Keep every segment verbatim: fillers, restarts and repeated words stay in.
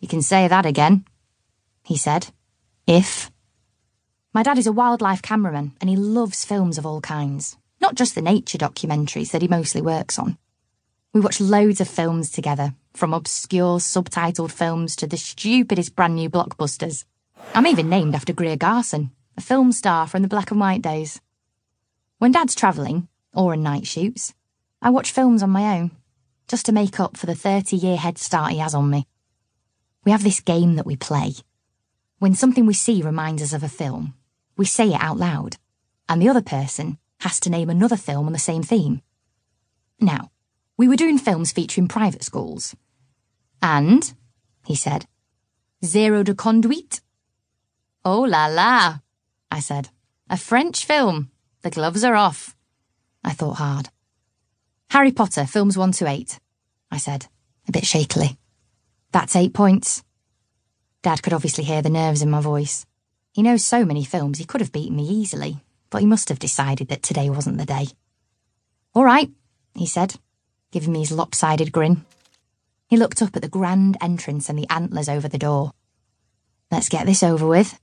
You can say that again, he said. If. My dad is a wildlife cameraman and he loves films of all kinds, not just the nature documentaries that he mostly works on. We watch loads of films together, from obscure subtitled films to the stupidest brand new blockbusters. I'm even named after Greer Garson, a film star from the black and white days. When Dad's travelling, or on night shoots, I watch films on my own, just to make up for the thirty-year head start he has on me. We have this game that we play. When something we see reminds us of a film, we say it out loud, and the other person has to name another film on the same theme. Now, we were doing films featuring private schools. And, he said, Zero de Conduite? Oh la la, I said. A French film. The gloves are off. I thought hard. Harry Potter, films one to eight, I said, a bit shakily. That's eight points. Dad could obviously hear the nerves in my voice. He knows so many films he could have beaten me easily, but he must have decided that today wasn't the day. All right, he said, giving me his lopsided grin. He looked up at the grand entrance and the antlers over the door. Let's get this over with.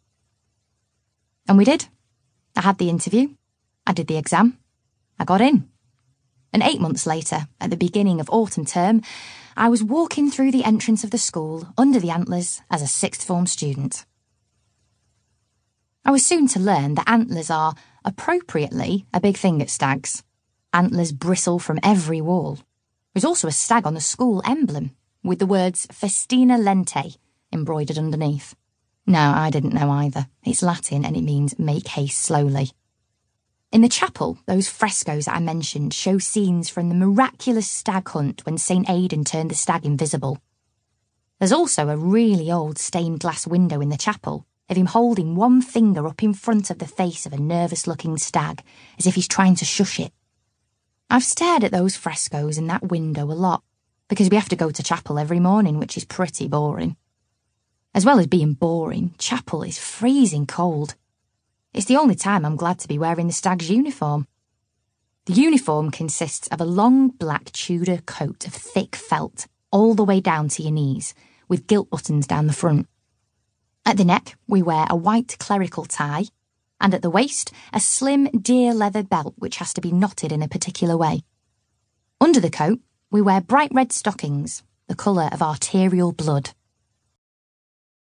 And we did. I had the interview. I did the exam. I got in. And eight months later, at the beginning of autumn term, I was walking through the entrance of the school under the antlers as a sixth form student. I was soon to learn that antlers are, appropriately, a big thing at stags. Antlers bristle from every wall. There's also a stag on the school emblem, with the words Festina Lente embroidered underneath. No, I didn't know either. It's Latin and it means make haste slowly. In the chapel, those frescoes that I mentioned show scenes from the miraculous stag hunt when Saint Aidan turned the stag invisible. There's also a really old stained glass window in the chapel of him holding one finger up in front of the face of a nervous-looking stag, as if he's trying to shush it. I've stared at those frescoes in that window a lot, because we have to go to chapel every morning, which is pretty boring. As well as being boring, chapel is freezing cold. It's the only time I'm glad to be wearing the stag's uniform. The uniform consists of a long black Tudor coat of thick felt, all the way down to your knees, with gilt buttons down the front. At the neck, we wear a white clerical tie, and at the waist, a slim deer leather belt which has to be knotted in a particular way. Under the coat, we wear bright red stockings, the colour of arterial blood.